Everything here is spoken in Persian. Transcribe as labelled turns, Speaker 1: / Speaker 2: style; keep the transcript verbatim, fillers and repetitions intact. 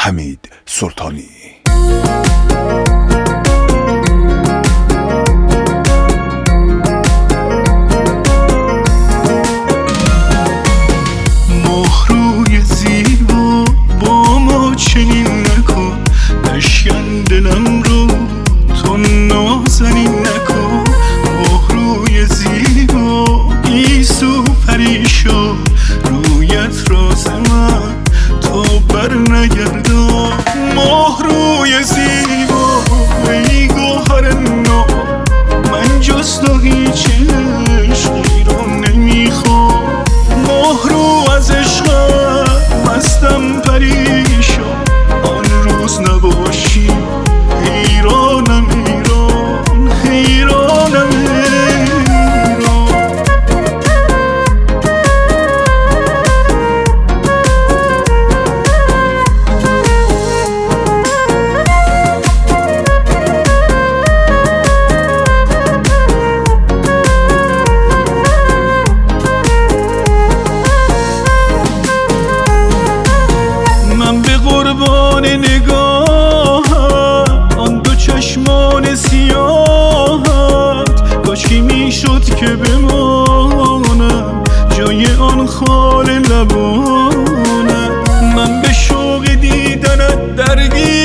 Speaker 1: حمید سلطانی.
Speaker 2: مهروی زیبا با ما چنین نکن، بشکن دلم رو تو نازنین نکن. مهروی زیبا گیسو پریشان، رویت راز من تو بر نگردان. مهروی زیبا ای گوهر نو، من جز تو هیچ عشقی رو نمیخوام. مهرو از عشقم مستم پریشان، آن روز نباشی حیرانم حیران حیرانم حیران. من به قربان نگاهم آن دو چشمان سیاهت، کاشکی میشد که بمانم جای آن خال لبانم. من به شوق دیدنت درگیر